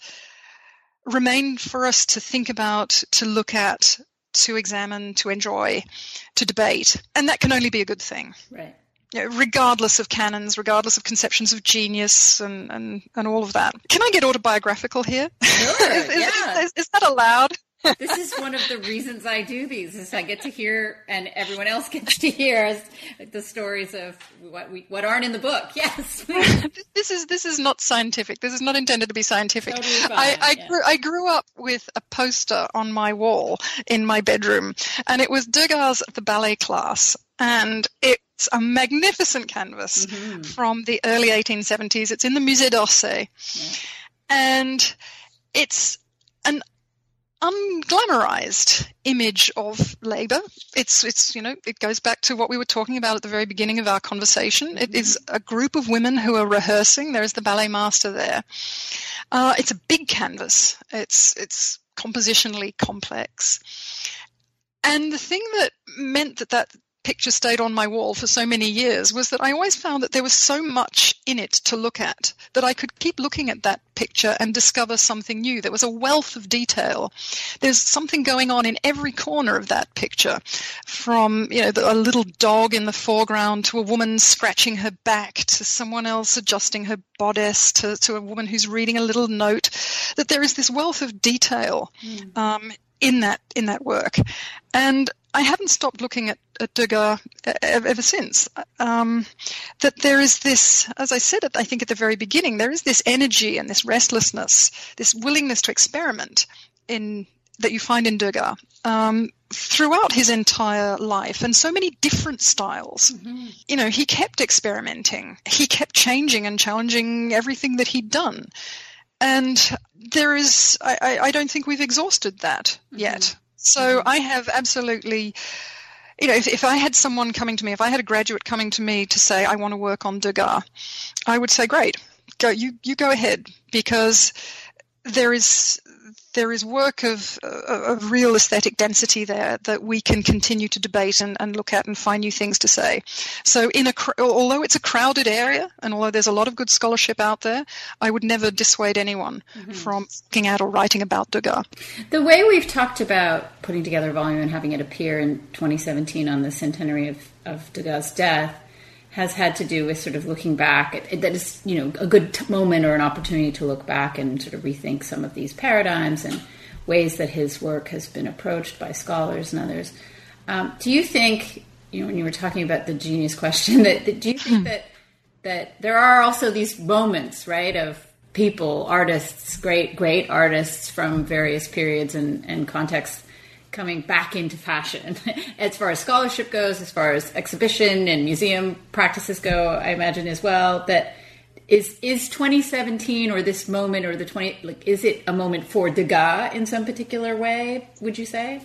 remain for us to think about, to look at, to examine, to enjoy, to debate. And that can only be a good thing. Right. You know, regardless of canons, regardless of conceptions of genius and, and, and all of that. Can I get autobiographical here? Sure, is, yeah. is, is, is that allowed? This is one of the reasons I do these, is I get to hear, and everyone else gets to hear, the stories of what we what aren't in the book. Yes, this is this is not scientific. This is not intended to be scientific. Totally fine, I I, yeah. grew, I grew up with a poster on my wall in my bedroom, and it was Degas' The Ballet Class, and it's a magnificent canvas mm-hmm. from the early eighteen seventies. It's in the Musée d'Orsay, yeah. and it's an unglamorized image of labor. It's, it's, you know, it goes back to what we were talking about at the very beginning of our conversation. It is a group of women who are rehearsing. There is the ballet master there. Uh, it's a big canvas. It's, it's compositionally complex. And the thing that meant that that picture stayed on my wall for so many years was that I always found that there was so much in it to look at that I could keep looking at that picture and discover something new. There was a wealth of detail. There's something going on in every corner of that picture, from, you know, the, a little dog in the foreground to a woman scratching her back to someone else adjusting her bodice to, to a woman who's reading a little note, that there is this wealth of detail mm. um, in that in that work. And I haven't stopped looking at, at Degas ever, ever since. Um, that there is this, as I said, I think at the very beginning, there is this energy and this restlessness, this willingness to experiment in that you find in Degas um, throughout his entire life, and so many different styles. Mm-hmm. You know, he kept experimenting. He kept changing and challenging everything that he'd done. And there is, I, I don't think we've exhausted that mm-hmm. yet. So I have absolutely, you know, if, if I had someone coming to me, if I had a graduate coming to me to say, I want to work on Degas, I would say, great, go, you, you go ahead, because there is, there is work of, of real aesthetic density there that we can continue to debate and, and look at and find new things to say. So in a, although it's a crowded area and although there's a lot of good scholarship out there, I would never dissuade anyone mm-hmm. from looking at or writing about Degas. The way we've talked about putting together a volume and having it appear in twenty seventeen on the centenary of, of Degas' death has had to do with sort of looking back at, that is, you know, a good t- moment or an opportunity to look back and sort of rethink some of these paradigms and ways that his work has been approached by scholars and others. Um, do you think, you know, when you were talking about the genius question, that, that do you think that that there are also these moments, right, of people, artists, great, great artists from various periods and, and contexts coming back into fashion as far as scholarship goes, as far as exhibition and museum practices go, I imagine as well, that is, is twenty seventeen or this moment or the twenty, like, is it a moment for Degas in some particular way, would you say?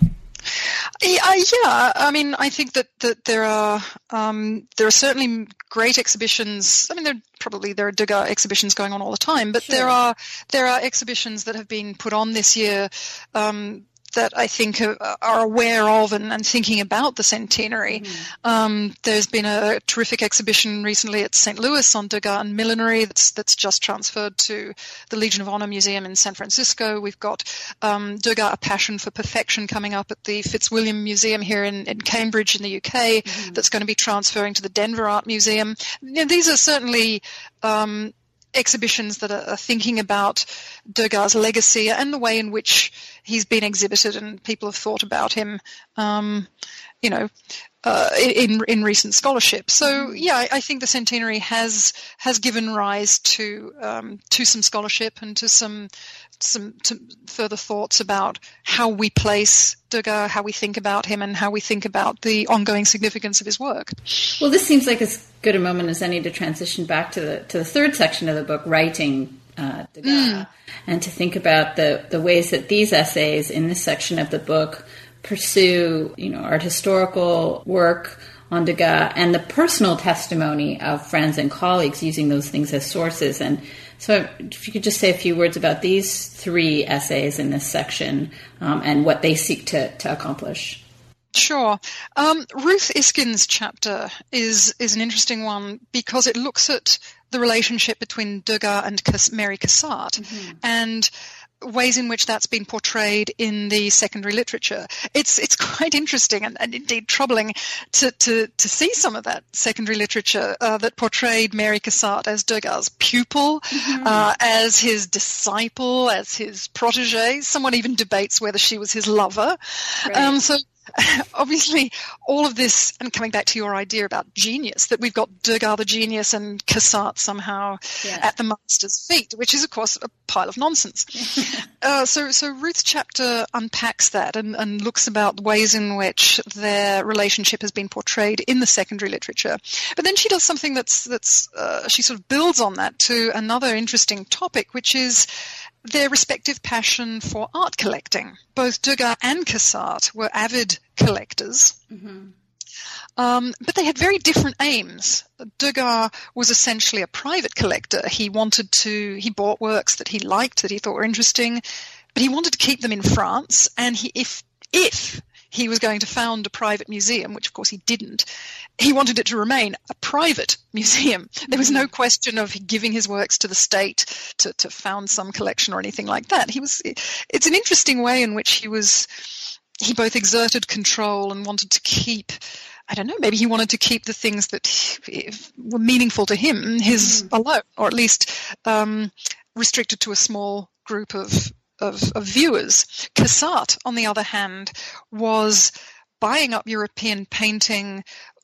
Yeah, yeah. I mean, I think that, that there are um, there are certainly great exhibitions. I mean, there probably there are Degas exhibitions going on all the time, but sure. there are there are exhibitions that have been put on this year um, that I think are, are aware of and, and thinking about the centenary. Mm-hmm. Um, there's been a terrific exhibition recently at Saint Louis on Degas and millinery that's that's just transferred to the Legion of Honor Museum in San Francisco. We've got um, Degas, A Passion for Perfection, coming up at the Fitzwilliam Museum here in, in Cambridge in the U K. Mm-hmm. That's going to be transferring to the Denver Art Museum. You know, these are certainly um, exhibitions that are thinking about Degas' legacy and the way in which he's been exhibited and people have thought about him, um, you know, uh, in in recent scholarship. So yeah, I, I think the centenary has has given rise to um, to some scholarship and to some some to further thoughts about how we place Degas, how we think about him, and how we think about the ongoing significance of his work. Well, this seems like as good a moment as any to transition back to the to the third section of the book, writing uh, Degas, mm. and to think about the the ways that these essays in this section of the book pursue, you know, art historical work on Degas and the personal testimony of friends and colleagues, using those things as sources. And so if you could just say a few words about these three essays in this section um, and what they seek to, to accomplish. Sure. Um, Ruth Iskin's chapter is is an interesting one because it looks at the relationship between Degas and Mary Cassatt, mm-hmm. and ways in which that's been portrayed in the secondary literature. It's it's quite interesting and, and indeed troubling to, to, to see some of that secondary literature uh, that portrayed Mary Cassatt as Degas' pupil, mm-hmm. uh, as his disciple, as his protege. Someone even debates whether she was his lover. Right. Um, so obviously, all of this, and coming back to your idea about genius, that we've got Degas the genius and Cassatt somehow yeah. at the master's feet, which is, of course, a pile of nonsense. uh, so, so Ruth's chapter unpacks that and, and looks about ways in which their relationship has been portrayed in the secondary literature. But then she does something that's that's uh, she sort of builds on that to another interesting topic, which is their respective passion for art collecting. Both Degas and Cassart were avid collectors. Mm-hmm. Um, but they had very different aims. Degas was essentially a private collector. He wanted to, he bought works that he liked, that he thought were interesting, but he wanted to keep them in France. And he, if, if he was going to found a private museum, which of course he didn't, he wanted it to remain a private museum. There was no question of giving his works to the state to, to found some collection or anything like that. He was, it's an interesting way in which he was, he both exerted control and wanted to keep, I don't know, maybe he wanted to keep the things that he, were meaningful to him, his mm. alone, or at least um, restricted to a small group of, of, of viewers. Cassart, on the other hand, was buying up European painting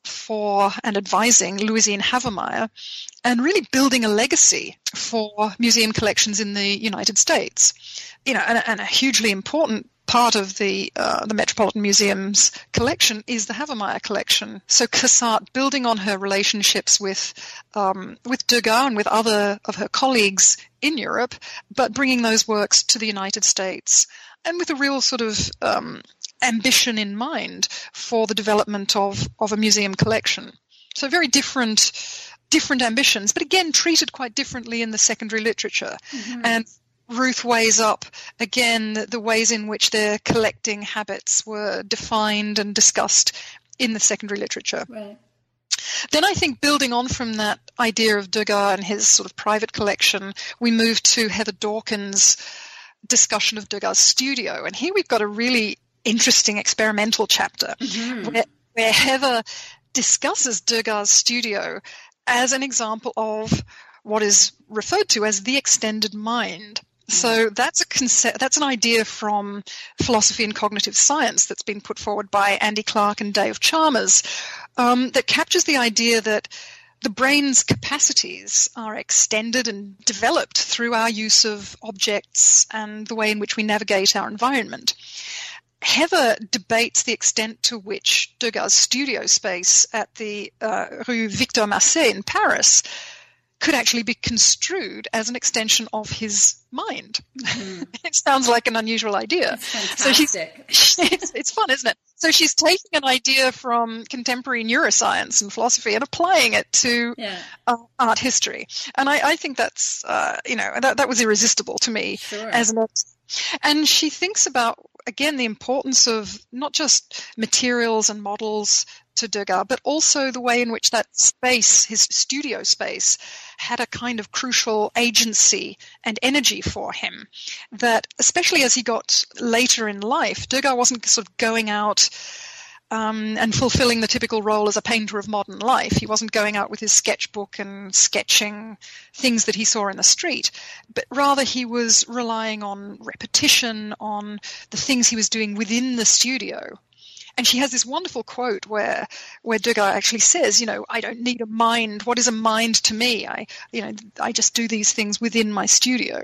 for and advising Louisine Havemeyer and really building a legacy for museum collections in the United States. You know, and, and a hugely important part of the uh, the Metropolitan Museum's collection is the Havemeyer collection. So Cassart, building on her relationships with um, with Degas and with other of her colleagues in Europe, but bringing those works to the United States, and with a real sort of um, ambition in mind for the development of, of a museum collection. So very different different ambitions, but again treated quite differently in the secondary literature. Mm-hmm. And Ruth weighs up, again, the, the ways in which their collecting habits were defined and discussed in the secondary literature. Right. Then I think building on from that idea of Degas and his sort of private collection, we move to Heather Dawkins' discussion of Degas' studio. And here we've got a really interesting experimental chapter mm-hmm. where, where Heather discusses Degas' studio as an example of what is referred to as the extended mind. So that's a concept, that's an idea from philosophy and cognitive science that's been put forward by Andy Clark and Dave Chalmers um, that captures the idea that the brain's capacities are extended and developed through our use of objects and the way in which we navigate our environment. Heather debates the extent to which Degas' studio space at the uh, Rue Victor Massé in Paris could actually be construed as an extension of his mind. Mm. It sounds like an unusual idea. It's fantastic. So she's, it's, it's fun, isn't it? So she's taking an idea from contemporary neuroscience and philosophy and applying it to yeah. uh, art history. And I, I think that's, uh, you know, that, that was irresistible to me sure. as an And she thinks about, again, the importance of not just materials and models to Degas, but also the way in which that space, his studio space, had a kind of crucial agency and energy for him. That, especially as he got later in life, Degas wasn't sort of going out um, and fulfilling the typical role as a painter of modern life. He wasn't going out with his sketchbook and sketching things that he saw in the street, but rather he was relying on repetition, on the things he was doing within the studio. And she has this wonderful quote where, where Degas actually says, you know, I don't need a mind. What is a mind to me? I, you know, I just do these things within my studio.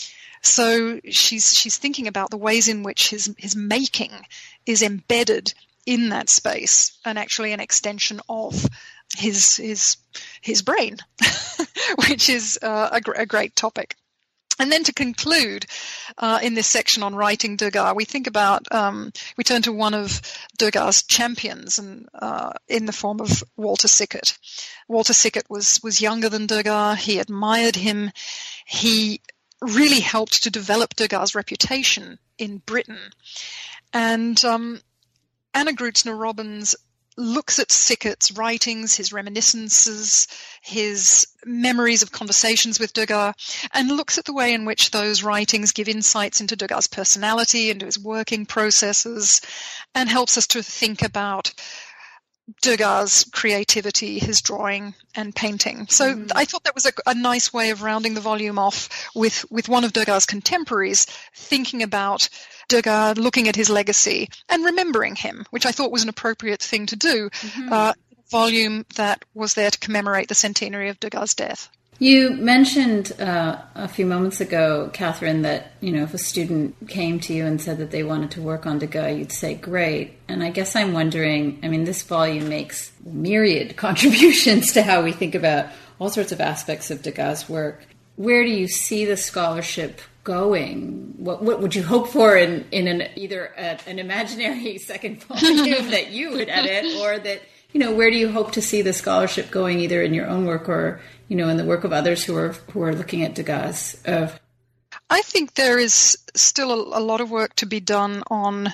So she's, she's thinking about the ways in which his, his making is embedded in that space and actually an extension of his, his, his brain, which is uh, a, gr- a great topic. And then to conclude, uh, in this section on writing Degas, we think about, um, we turn to one of Degas' champions, and uh, in the form of Walter Sickert. Walter Sickert was was younger than Degas. He admired him. He really helped to develop Degas' reputation in Britain. And um, Anna Grützner-Robbins looks at Sickert's writings, his reminiscences, his memories of conversations with Degas, and looks at the way in which those writings give insights into Degas' personality, into his working processes, and helps us to think about Degas' creativity, his drawing and painting. So mm. I thought that was a, a nice way of rounding the volume off with, with one of Degas' contemporaries, thinking about Degas, looking at his legacy and remembering him, which I thought was an appropriate thing to do. Mm-hmm. Uh, a volume that was there to commemorate the centenary of Degas' death. You mentioned uh, a few moments ago, Catherine, that, you know, if a student came to you and said that they wanted to work on Degas, you'd say, great. And I guess I'm wondering, I mean, this volume makes myriad contributions to how we think about all sorts of aspects of Degas' work. Where do you see the scholarship going? What what would you hope for in, in an either a, an imaginary second volume that you would edit, or that, you know, where do you hope to see the scholarship going, either in your own work or, you know, in the work of others who are who are looking at Degas? Uh, I think there is still a, a lot of work to be done on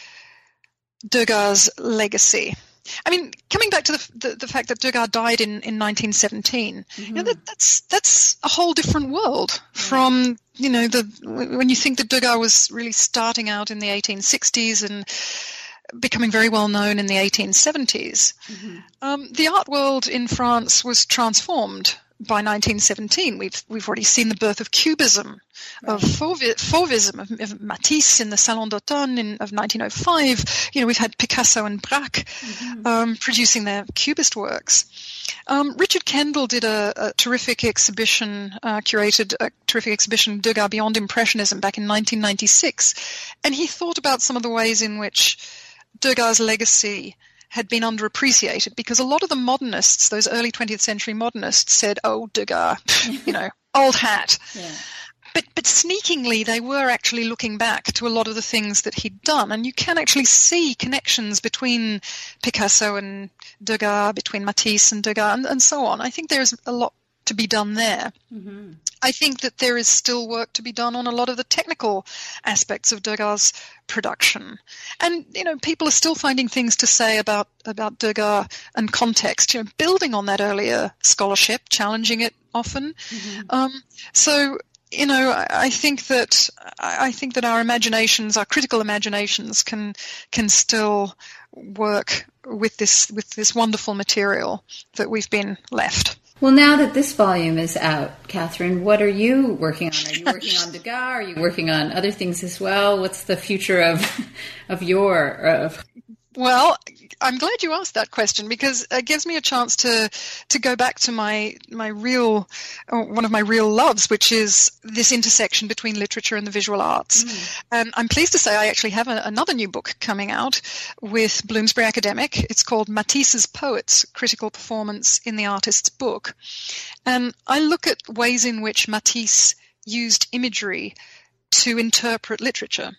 Degas' legacy. I mean, coming back to the the, the fact that Degas died in, in nineteen seventeen, mm-hmm. you know, that, that's that's a whole different world yeah. from, you know, the when you think that Degas was really starting out in the eighteen sixties and becoming very well known in the eighteen seventies. Mm-hmm. Um, the art world in France was transformed by nineteen seventeen. We've we've already seen the birth of Cubism, right. of Fauvism, of, of Matisse in the Salon d'Automne in, of nineteen oh five. You know, we've had Picasso and Braque mm-hmm. um, producing their Cubist works. Um, Richard Kendall did a, a terrific exhibition, uh, curated a terrific exhibition, Degas Beyond Impressionism, back in nineteen ninety-six, and he thought about some of the ways in which Degas' legacy had been underappreciated, because a lot of the modernists, those early twentieth century modernists, said, oh, Degas, you know, old hat. Yeah. But but sneakingly, they were actually looking back to a lot of the things that he'd done, and you can actually see connections between Picasso and Degas, between Matisse and Degas, and, and so on. I think there's a lot to be done there. Mm-hmm. I think that there is still work to be done on a lot of the technical aspects of Degas' production. And, you know, people are still finding things to say about, about Degas and context, you know, building on that earlier scholarship, challenging it often. Mm-hmm. Um, so, you know, I, I think that, I think that our imaginations, our critical imaginations can, can still work with this, with this wonderful material that we've been left. Well, now that this volume is out, Catherine, what are you working on? Are you working on Degas? Are you working on other things as well? What's the future of of your... Of... Well, I'm glad you asked that question, because it gives me a chance to to go back to my my real, one of my real loves, which is this intersection between literature and the visual arts. Mm. And I'm pleased to say I actually have a, another new book coming out with Bloomsbury Academic. It's called Matisse's Poets, Critical Performance in the Artist's Book. And I look at ways in which Matisse used imagery to interpret literature.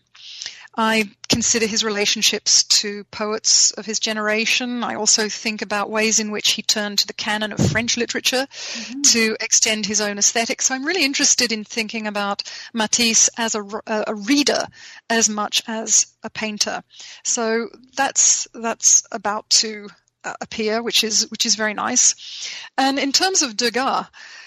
I consider his relationships to poets of his generation. I also think about ways in which he turned to the canon of French literature mm-hmm. to extend his own aesthetic. So I'm really interested in thinking about Matisse as a, a reader as much as a painter. So that's that's about to uh, appear, which is which is very nice. And in terms of Degas,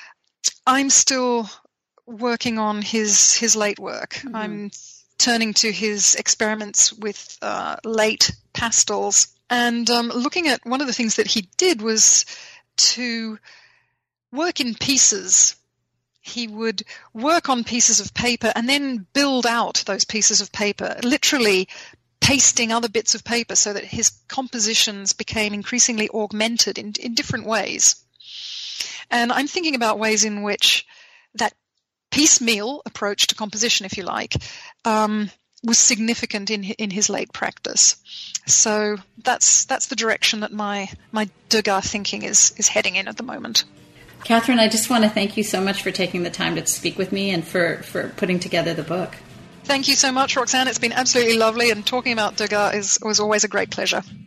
I'm still working on his his late work. Mm-hmm. I'm turning to his experiments with uh, late pastels, and um, looking at one of the things that he did was to work in pieces. He would work on pieces of paper and then build out those pieces of paper, literally pasting other bits of paper so that his compositions became increasingly augmented in, in different ways. And I'm thinking about ways in which that piecemeal approach to composition, if you like, um, was significant in in his late practice. So that's that's the direction that my my Degas thinking is is heading in at the moment. Catherine, I just want to thank you so much for taking the time to speak with me and for, for putting together the book. Thank you so much, Roxanne. It's been absolutely lovely, and talking about Degas is was always a great pleasure.